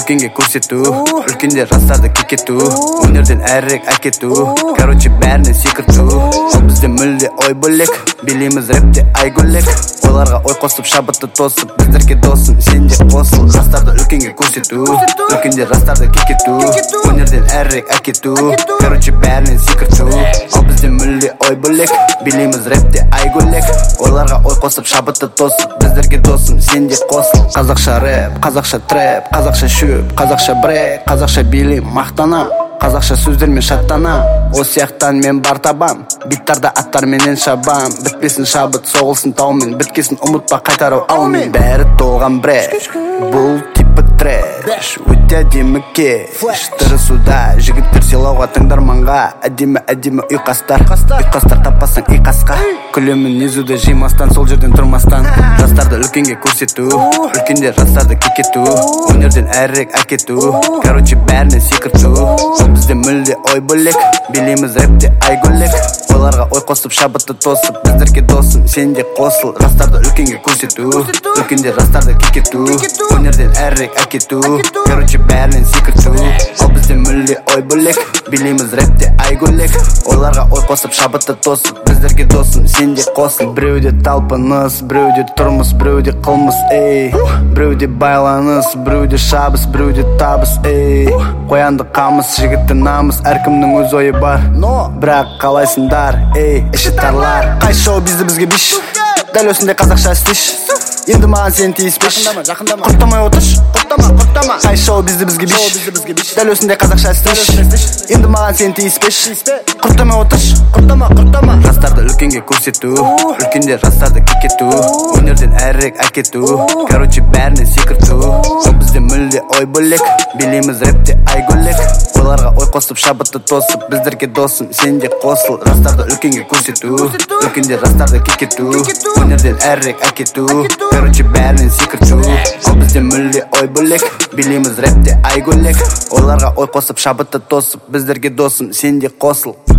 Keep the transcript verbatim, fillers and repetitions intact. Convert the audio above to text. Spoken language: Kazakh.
үлкенге көрсету, үлкендер жастарды кекету, өнерден әрірек әкету, короче бәріне секірту. Ал бізде мүлде ой бөлек, билейміз рэпте айгөлек, ойларға ой қосып шабытты тосып, біздерге досым сен де қосыл. Жастарды үлкенге көрсету, үлкендер жастарды кекету, өнерден әрірек әкету, короче бәріне секірту. Ал бізде мүлде ой бөлек, билейміз рэпте айгөлек, ойларға ой қосып шабытты тосып, біздерге досым сен де қосыл. Қазақша рэп, қазақша трэп, қазақша шөп, қазақша брек, қазақша билейм мақтанам, қазақша сөздермен шаттанам. Осы сияқтан мен бар табам, биттарда аттарменен шабам. Бітпесін шабыт, соғылсын таумен, біткесін ұмытпа қайтару аумен. Бәрі толған брек, бұл типі трэш, өте әдемі кеш. Тырысуда жігіттер сыйлауға тыңдарманға, әдемі-әдемі ұйқастар, ұйқастар таппасаң ұйқасқа. Күлемін езуді жимастан, сол жерден тұрмастан. Жастарды үлкенге көрсету, үлкендер жастарды кекету, өнерден әрірек әкету, короче бәріне секірту. Бізде мүлде ой бөлек, билейміз рэпте айгөлек, ойларға ой қосып шабытты тосып, біздерге досым сен де қосыл. Жастарды үлкенге көрсету, үлкендер жастарды кекету, өнерден әрірек әкету, короче бәрінен секірту. Ал бізде мүлде ой бөлек, билейміз рэпте айгөлек, ойларға ой қосып шабытты тосып, біздерге досым сен де қосыл. Біреуде талпыныс, біреуде тұрмыс, біреуде қылмыс, эй. Біреуде байланыс, біреуде шабыс, біреуде табыс, эй. Қоянды қамыс, жігітті намыс, әркімнің өз ойы бар, бірақ қалайсыңдар, эй. Іші тарлар, қай шоу бізді бізге биш, дәл осындай қазақша істеш. Енді маған сен тиіспеш, құрттамай отырш, құрттама. Қай шоу бізді бізге биш, дәл осындай қазақша істеш. Енді маған сен тиіспеш, құрттамай отырш, құрттама. Жастарды үлкенге көрсету, үлкендер жастарды кекету, өнерден әрірек әкету, короче бәріне секірту. Бізде мүлде ой бөлек, билейміз рэпте айгөлек, ойларға ой қосып шабытты тосып, біздерге досым сен де қосыл. Жастарды үлкенге көрсету, үлкендер жастарды кекету, өнерден әрірек әкету, короче бәрінен секірту. Ал бізде мүлде ой бөлек, билейміз рэпте айгөлек, ойларға ой қосып шабытты тосып, біздерге досым сен де қосыл.